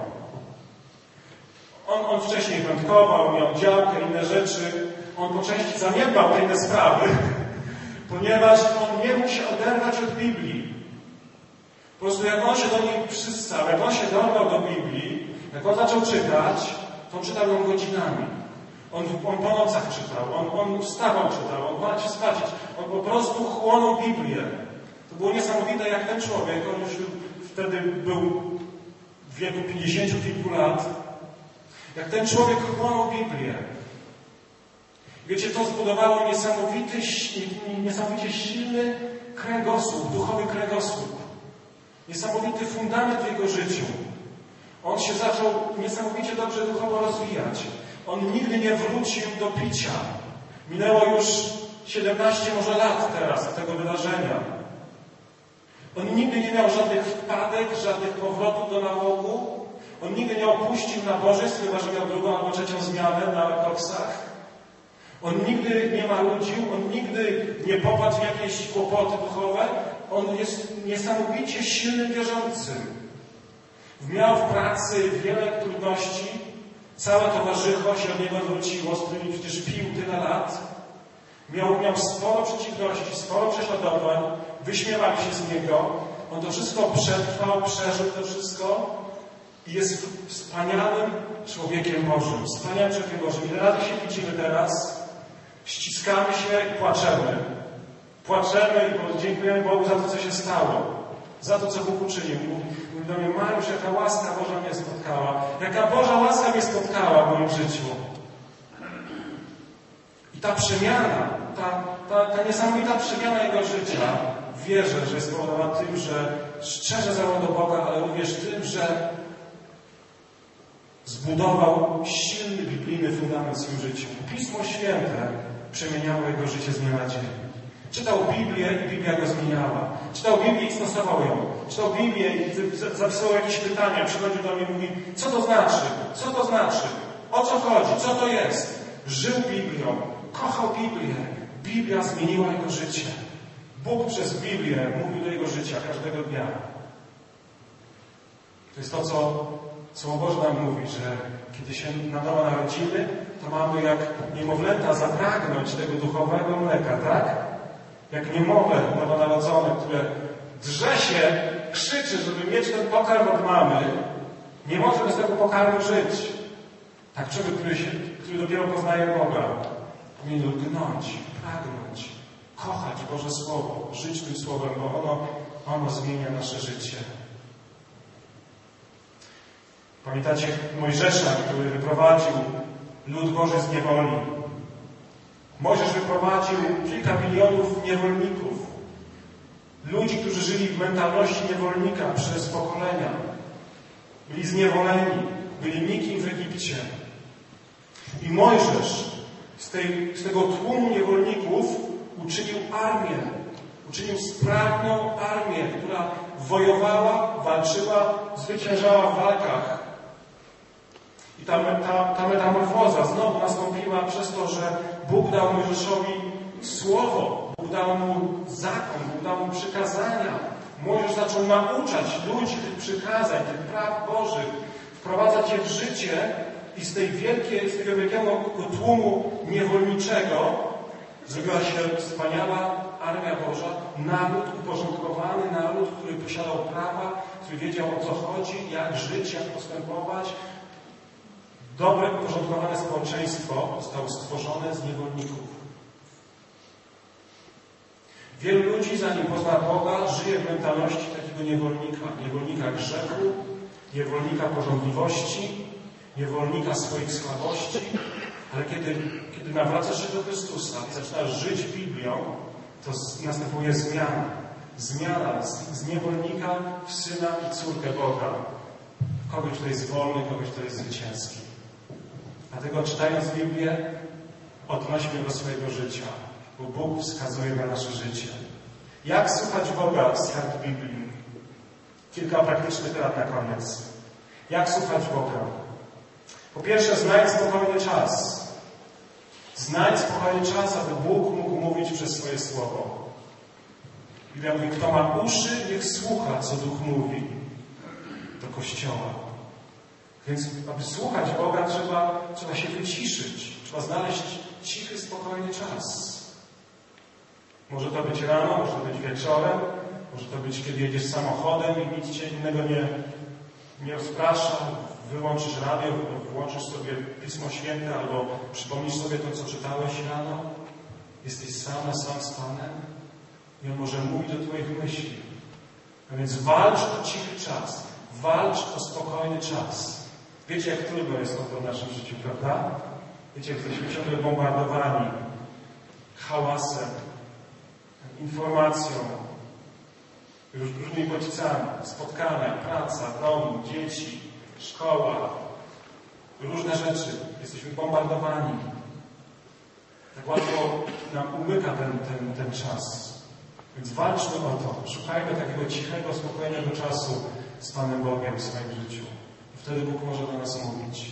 On, on wcześniej wędkował, miał działkę, inne rzeczy. On po części zaniedbał te inne sprawy, ponieważ on nie mógł się oderwać od Biblii. Po prostu jak on się do niej przystał, jak on się dorwał do Biblii, jak on zaczął czytać, to on czytał ją godzinami. On, on po nocach czytał, on, on wstawał, czytał, on bał się spać. On po prostu chłonął Biblię. To było niesamowite, jak ten człowiek, on już wtedy był w wieku pięćdziesięciu kilku lat, jak ten człowiek chłonął Biblię. Wiecie, to zbudowało niesamowity, niesamowicie silny kręgosłup, duchowy kręgosłup. Niesamowity fundament w jego życiu. On się zaczął niesamowicie dobrze duchowo rozwijać. On nigdy nie wrócił do picia. Minęło już siedemnaście może lat teraz od tego wydarzenia. On nigdy nie miał żadnych wpadek, żadnych powrotów do nałogu. On nigdy nie opuścił nabożeństw, chyba że miał drugą albo trzecią zmianę na koksach. On nigdy nie marudził, on nigdy nie popadł w jakieś kłopoty duchowe. On jest niesamowicie silnym wierzącym. Miał w pracy wiele trudności. Całe towarzycho się od niego odwróciło, z którymi przecież pił tyle lat. Miał, miał sporo przeciwności, sporo prześladowań. Wyśmiewali się z niego. On to wszystko przetrwał, przeżył to wszystko. I jest wspaniałym człowiekiem Bożym. Wspaniałym człowiekiem Bożym. Ile razy się widzimy teraz, ściskamy się i płaczemy. Płaczemy i dziękujemy Bogu za to, co się stało. Za to, co Bóg uczynił. Mówi do mnie, Mariusz, jaka łaska Boża mnie spotkała. Jaka Boża łaska mnie spotkała w moim życiu. I ta przemiana, ta, ta, ta niesamowita przemiana jego życia, wierzę, że jest spowodowana tym, że szczerze zawołał do Boga, ale również tym, że zbudował silny biblijny fundament w swoim życiu. Pismo Święte przemieniało jego życie z dnia na dzień. Czytał Biblię i Biblia go zmieniała. Czytał Biblię i stosował ją. Czytał Biblię i zapisywał jakieś pytania. Przychodził do mnie i mówi, co to znaczy? Co to znaczy? O co chodzi? Co to jest? Żył Biblią. Kochał Biblię. Biblia zmieniła jego życie. Bóg przez Biblię mówił do jego życia każdego dnia. To jest to, co Słowo Boże nam mówi, że kiedy się na nowo narodzimy, to mamy jak niemowlęta zapragnąć tego duchowego mleka, tak? Jak niemowlę nowonarodzone, które drze się, krzyczy, żeby mieć ten pokarm od mamy, nie może bez tego pokarmu żyć. Tak człowiek, który, się, który dopiero poznaje Boga, powinien lgnąć, pragnąć, kochać Boże Słowo, żyć tym Słowem, bo ono, ono zmienia nasze życie. Pamiętacie Mojżesza, który wyprowadził lud Boży z niewoli? Mojżesz wyprowadził kilka milionów niewolników. Ludzi, którzy żyli w mentalności niewolnika przez pokolenia. Byli zniewoleni, byli nikim w Egipcie. I Mojżesz z, tej, z tego tłumu niewolników uczynił armię. Uczynił sprawną armię, która wojowała, walczyła, zwyciężała w walkach. I ta, ta, ta metamorfoza znowu nastąpiła przez to, że Bóg dał Mojżeszowi słowo, Bóg dał mu zakon, Bóg dał mu przykazania. Mojżesz zaczął nauczać ludzi tych przykazań, tych praw Bożych, wprowadzać je w życie i z tej wielkiej, z tego wielkiego tłumu niewolniczego zrobiła się wspaniała armia Boża, naród uporządkowany, naród, który posiadał prawa, który wiedział, o co chodzi, jak żyć, jak postępować. Dobre, uporządkowane społeczeństwo zostało stworzone z niewolników. Wielu ludzi, zanim pozna Boga, żyje w mentalności takiego niewolnika. Niewolnika grzechu, niewolnika pożądliwości, niewolnika swoich słabości. Ale kiedy, kiedy nawracasz się do Chrystusa i zaczynasz żyć Biblią, to następuje zmiana. Zmiana z, z niewolnika w syna i córkę Boga. Kogoś, kto jest wolny, kogoś, kto jest zwycięski. Dlatego czytając Biblię, odnośmy do swojego życia, bo Bóg wskazuje na nasze życie. Jak słuchać Boga z kart Biblii? Kilka praktycznych rad na koniec. Jak słuchać Boga? Po pierwsze, znajdź spokojny czas. Znajdź spokojny czas, aby Bóg mógł mówić przez swoje słowo. Biblia mówi, kto ma uszy, niech słucha, co Duch mówi do Kościoła. Więc, aby słuchać Boga, trzeba, trzeba się wyciszyć. Trzeba znaleźć cichy, spokojny czas. Może to być rano, może to być wieczorem, może to być, kiedy jedziesz samochodem i nic cię innego nie, nie rozprasza. Wyłączysz radio, włączysz sobie Pismo Święte albo przypomnisz sobie to, co czytałeś rano. Jesteś sam na sam z Panem i On może mówić do Twoich myśli. A więc walcz o cichy czas. Walcz o spokojny czas. Wiecie, jak trudno jest to w naszym życiu, prawda? Wiecie, jak jesteśmy ciągle bombardowani hałasem, informacją, różnymi bodźcami, spotkania, praca, dom, dzieci, szkoła, różne rzeczy. Jesteśmy bombardowani. Tak łatwo nam umyka ten, ten, ten czas. Więc walczmy o to. Szukajmy takiego cichego, spokojnego czasu z Panem Bogiem w swoim życiu. I wtedy Bóg może do nas mówić.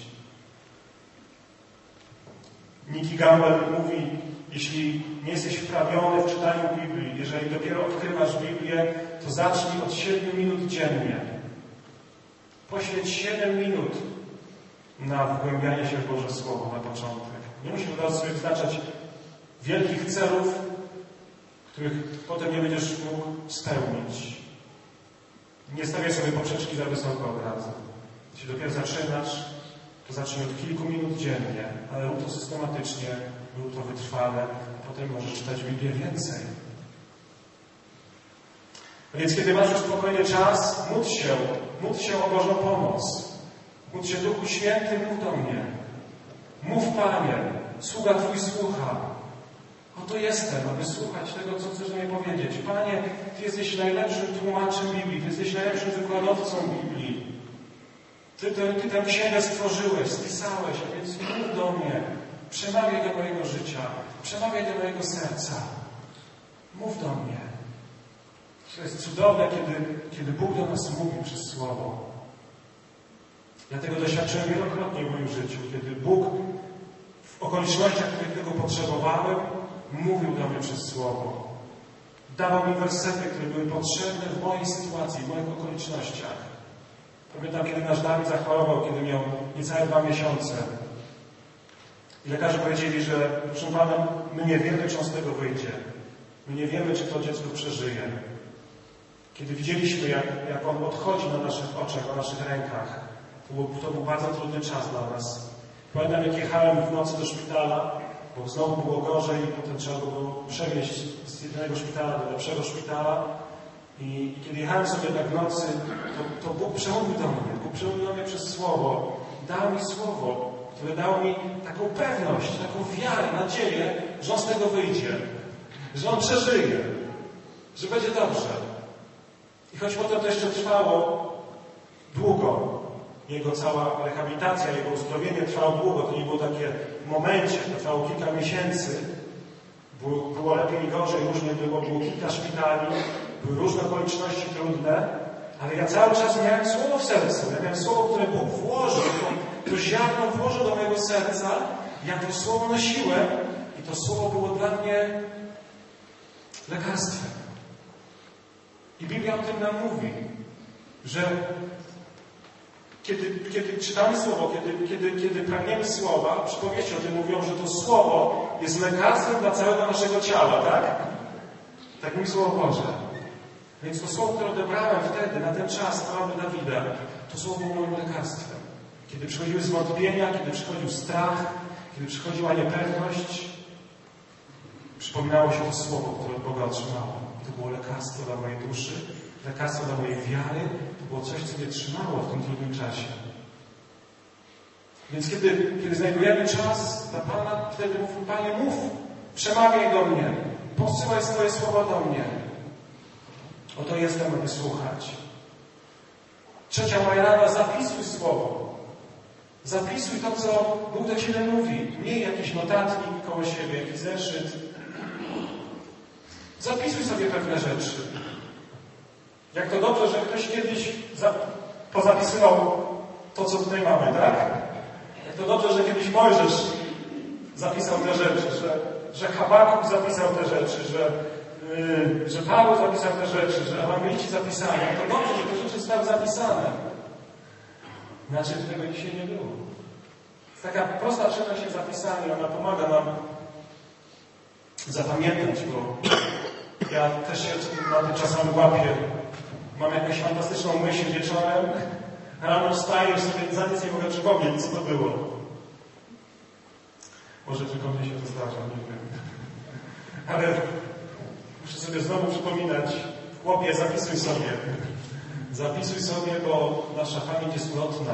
Nicky Gamble mówi, jeśli nie jesteś wprawiony w czytaniu Biblii, jeżeli dopiero odkrywasz Biblię, to zacznij od siedmiu minut dziennie. Poświęć siedem minut na wgłębianie się w Boże Słowo na początek. Nie musisz od razu sobie wyznaczać wielkich celów, których potem nie będziesz mógł spełnić. Nie stawiaj sobie poprzeczki za wysoko od razu. Jeśli dopiero zaczynasz, to zacznij od kilku minut dziennie, ale rób to systematycznie, rób to wytrwale, a potem możesz czytać Biblię więcej. Więc kiedy masz już spokojny czas, módl się, módl się o Bożą pomoc. Módl się, Duchu Święty, mów do mnie. Mów, Panie, sługa Twój słucha. Oto jestem, aby słuchać tego, co chcesz do mnie powiedzieć. Panie, Ty jesteś najlepszym tłumaczem Biblii, Ty jesteś najlepszym wykładowcą Biblii. Ty, ty, ty tę księgę stworzyłeś, spisałeś, a więc mów do mnie. Przemawiaj do mojego życia, przemawiaj do mojego serca. Mów do mnie. To jest cudowne, kiedy, kiedy Bóg do nas mówi przez Słowo. Ja tego doświadczyłem wielokrotnie w moim życiu, kiedy Bóg w okolicznościach, w których tego potrzebowałem, mówił do mnie przez Słowo. Dawał mi wersety, które były potrzebne w mojej sytuacji, w moich okolicznościach. Pamiętam, kiedy nasz Dawid zachorował, kiedy miał niecałe dwa miesiące. I lekarze powiedzieli, że proszę Pana, my nie wiemy, czy on z tego wyjdzie. My nie wiemy, czy to dziecko przeżyje. Kiedy widzieliśmy, jak, jak on odchodzi na naszych oczach, na naszych rękach, to był, to był bardzo trudny czas dla nas. Pamiętam, jak jechałem w nocy do szpitala, bo znowu było gorzej i potem trzeba było przewieźć z jednego szpitala do lepszego szpitala. I, i kiedy jechałem sobie tak w nocy, to, to Bóg przemówił do mnie. Bóg przemówił do mnie przez Słowo. Dał mi Słowo, które dało mi taką pewność, taką wiarę, nadzieję, że on z tego wyjdzie. Że on przeżyje. Że będzie dobrze. I choć potem to jeszcze trwało długo, jego cała rehabilitacja, jego uzdrowienie trwało długo, to nie było takie w momencie, to trwało kilka miesięcy, było, było lepiej i gorzej, różnie było, było kilka szpitali, były różne okoliczności trudne, ale ja cały czas miałem Słowo w sercu, ja miałem Słowo, które Bóg włożył, to ziarno włożył do mojego serca, ja to słowo nosiłem i to słowo było dla mnie lekarstwem. I Biblia o tym nam mówi, że kiedy, kiedy czytamy Słowo, kiedy, kiedy, kiedy pragniemy Słowa, przypowieści o tym mówią, że to Słowo jest lekarstwem dla całego naszego ciała, tak? Tak mówi Słowo Boże. Więc to Słowo, które odebrałem wtedy, na ten czas, na Dawida, to Słowo było moim lekarstwem. Kiedy przychodziły zwątpienia, kiedy przychodził strach, kiedy przychodziła niepewność, przypominało się to Słowo, które od Boga otrzymałem. To było lekarstwo dla mojej duszy, lekarstwo dla mojej wiary. To było coś, co mnie trzymało w tym trudnym czasie. Więc kiedy, kiedy znajdujemy czas dla Pana, wtedy mówmy: Panie, mów, przemawiaj do mnie, posyłaj swoje słowa do mnie. Oto jestem, aby słuchać. Trzecia moja rada: zapisuj słowo. Zapisuj to, co Bóg do Ciebie mówi. Miej jakiś notatnik koło siebie, jakiś zeszyt. Zapisuj sobie pewne rzeczy. Jak to dobrze, że ktoś kiedyś za, pozapisywał to, co tutaj mamy, tak? Jak to dobrze, że kiedyś Mojżesz zapisał te rzeczy, że, że Habakuk zapisał te rzeczy, że, yy, że Paweł zapisał te rzeczy, że ewangeliści zapisali. Jak to dobrze, że te rzeczy zostały zapisane. Inaczej by tego dzisiaj nie było. Jest taka prosta czynność jest zapisanie, ona pomaga nam zapamiętać, bo ja też się na tym czasami łapię. Mam jakąś fantastyczną myśl wieczorem, rano wstaję i sobie za nic nie mogę przypomnieć, co to było. Może tylko mnie się to zdarza, nie wiem. Ale muszę sobie znowu przypominać: chłopie, zapisuj sobie. Zapisuj sobie, bo nasza pamięć jest ulotna.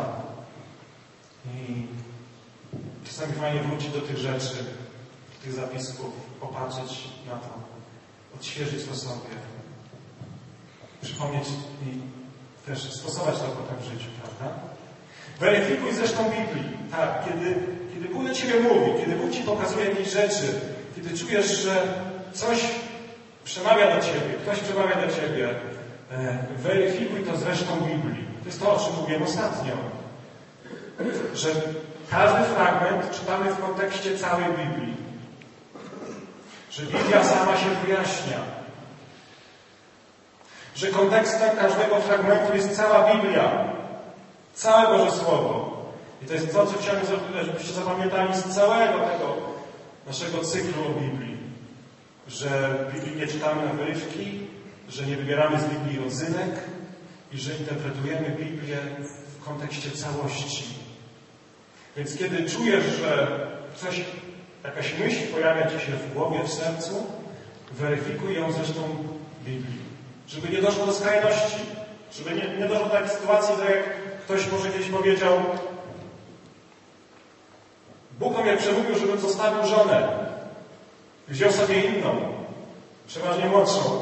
I czasami fajnie wrócić do tych rzeczy, do tych zapisków, popatrzeć na to, odświeżyć to sobie, przypomnieć i też stosować to potem w życiu, prawda? Weryfikuj zresztą Biblii. Tak, kiedy, kiedy Bóg do Ciebie mówi, kiedy Bóg Ci pokazuje jakieś rzeczy, kiedy czujesz, że coś przemawia do Ciebie, ktoś przemawia do Ciebie, e, weryfikuj to zresztą Biblii. To jest to, o czym mówiłem ostatnio. Że każdy fragment czytamy w kontekście całej Biblii. Że Biblia sama się wyjaśnia. Że kontekstem każdego fragmentu jest cała Biblia. Całe Boże Słowo. I to jest to, co chciałem, żebyście zapamiętali z całego tego naszego cyklu o Biblii. Że w Biblii nie czytamy na wyrywki, że nie wybieramy z Biblii rodzynek i że interpretujemy Biblię w kontekście całości. Więc kiedy czujesz, że coś, jakaś myśl pojawia Ci się w głowie, w sercu, weryfikuj ją zresztą Biblii. Żeby nie doszło do skrajności. Żeby nie, nie doszło do takiej sytuacji, tak jak ktoś może kiedyś powiedział: Bóg do mnie przemówił, żebym zostawił żonę. Wziął sobie inną, przeważnie młodszą.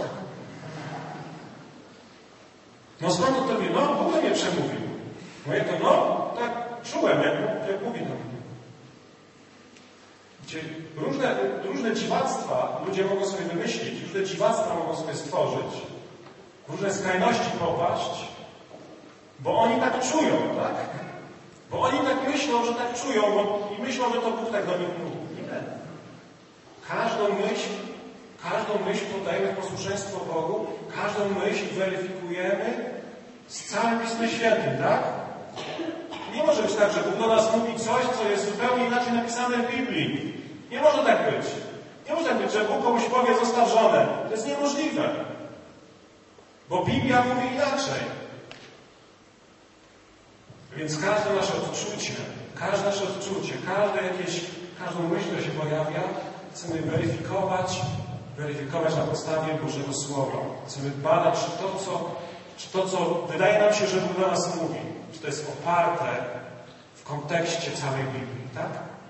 No skąd to wie? No, Bóg do mnie przemówił. No jak to? No, tak czułem, jak, jak mówi do mnie. Gdzie różne, różne dziwactwa ludzie mogą sobie wymyślić, różne dziwactwa mogą sobie stworzyć, różne skrajności popaść, bo oni tak czują, tak? Bo oni tak myślą, że tak czują, bo, i myślą, że to Bóg tak do nich mówi. Nie. Każdą myśl, każdą myśl poddajemy w posłuszeństwo Bogu, każdą myśl weryfikujemy z całym Pismem Świętym, tak? Nie może być tak, że Bóg do nas mówi coś, co jest zupełnie inaczej napisane w Biblii. Nie może tak być. Nie może tak być, że Bóg komuś powie: zostaw żonę. To jest niemożliwe. Bo Biblia mówi inaczej. Więc każde nasze odczucie, każde nasze odczucie, każde jakieś, każdą myśl, która się pojawia, chcemy weryfikować, weryfikować na podstawie Bożego Słowa. Chcemy badać, czy to, co, czy to, co wydaje nam się, że Bóg do nas mówi, czy to jest oparte w kontekście całej Biblii, tak?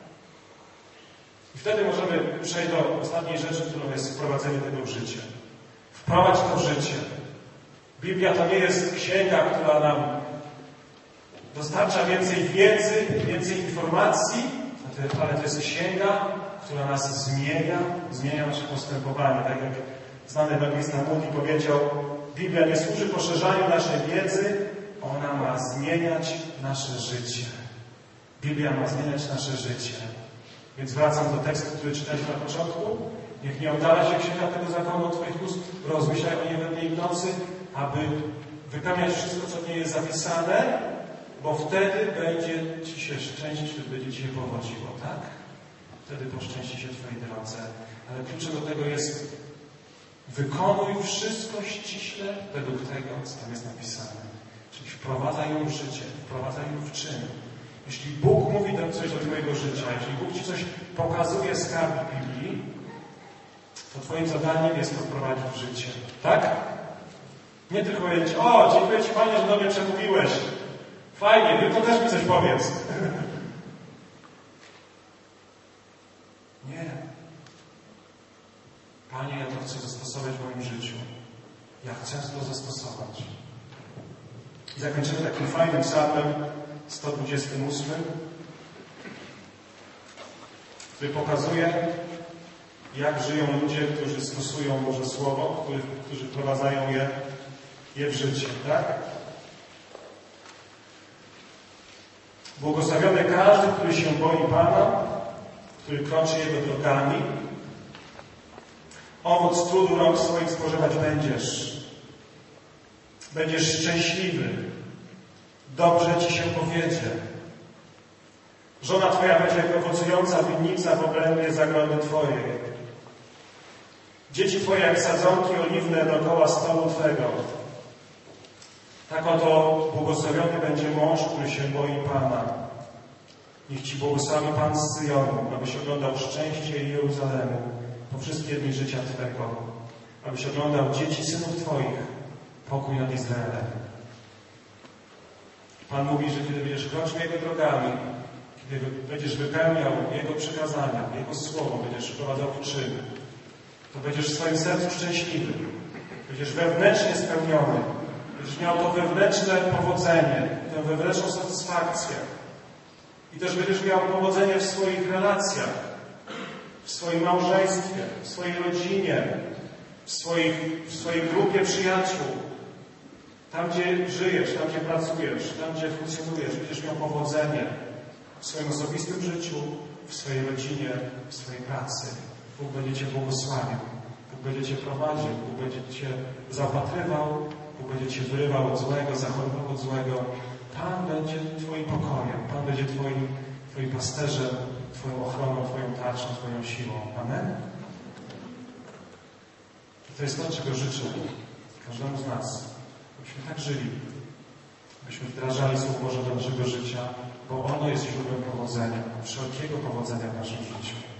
I wtedy możemy przejść do ostatniej rzeczy, którą jest wprowadzenie tego w życie. Wprowadź to w życie. Biblia to nie jest księga, która nam dostarcza więcej wiedzy, więcej informacji, ale to jest księga, która nas zmienia, zmienia nasze postępowanie. Tak jak znany ewangelista Moody powiedział: Biblia nie służy poszerzaniu naszej wiedzy, ona ma zmieniać nasze życie. Biblia ma zmieniać nasze życie. Więc wracam do tekstu, który czytaliśmy na początku. Niech nie oddala się księga tego zakonu od Twoich ust. Rozmyślaj o niej we dnie i w nocy, aby wypełniać wszystko, co w niej jest zapisane, bo wtedy będzie Ci się szczęścić, wtedy będzie Ci się powodziło, tak? Wtedy poszczęści się Twojej drodze. Ale kluczem do tego jest wykonuj wszystko ściśle według tego, co tam jest napisane. Czyli wprowadzaj ją w życie, wprowadzaj ją w czyn. Jeśli Bóg mówi coś do Twojego życia, jeśli Bóg Ci coś pokazuje z kart Biblii, to Twoim zadaniem jest to wprowadzić w życie. Tak? Nie tylko powiedzieć, o, dziękuję Ci Panie, że do mnie przemówiłeś. Fajnie, Ty to też mi coś powiedz. Nie. Panie, ja to chcę zastosować w moim życiu. Ja chcę to zastosować. I zakończymy takim fajnym psalmem sto dwudziestym ósmym, który pokazuje, jak żyją ludzie, którzy stosują Boże Słowo, którzy, którzy wprowadzają je, je w życie. Tak? Błogosławiony każdy, który się boi Pana, który kroczy Jego drogami. Owoc trudu rąk swoich spożywać będziesz. Będziesz szczęśliwy. Dobrze Ci się powiedzie. Żona Twoja będzie jak owocująca winnica w obrębie zagrody Twojej. Dzieci Twoje jak sadzonki oliwne dookoła stołu Twego. Tak oto błogosławiony będzie mąż, który się boi Pana. Niech Ci błogosławi Pan z Syjonu, abyś oglądał szczęście Jeruzalemu po wszystkie dni życia Twego. Abyś oglądał dzieci synów Twoich, pokój nad Izraelem. Pan mówi, że kiedy będziesz kroczył Jego drogami, kiedy będziesz wypełniał Jego przykazania, Jego słowo, będziesz wprowadzał w czyn, to będziesz w swoim sercu szczęśliwy. Będziesz wewnętrznie spełniony. Będziesz miał to wewnętrzne powodzenie, tę wewnętrzną satysfakcję. I też będziesz miał powodzenie w swoich relacjach, w swoim małżeństwie, w swojej rodzinie, w, swoich, w swojej grupie przyjaciół. Tam, gdzie żyjesz, tam, gdzie pracujesz, tam, gdzie funkcjonujesz, będziesz miał powodzenie w swoim osobistym życiu, w swojej rodzinie, w swojej pracy. Bóg będzie Cię błogosławił. Bóg będzie Cię prowadził. Bóg będzie Cię zaopatrywał. Bóg będzie Cię wyrywał od złego, zachowywał od złego. Pan będzie Twoim pokojem. Pan będzie Twoim, Twoim pasterzem, Twoją ochroną, Twoją tarczą, Twoją siłą. Amen? I to jest to, czego życzę każdemu z nas. Byśmy tak żyli. Byśmy wdrażali Słowo Boże do naszego życia, bo ono jest źródłem powodzenia, wszelkiego powodzenia w naszym życiu.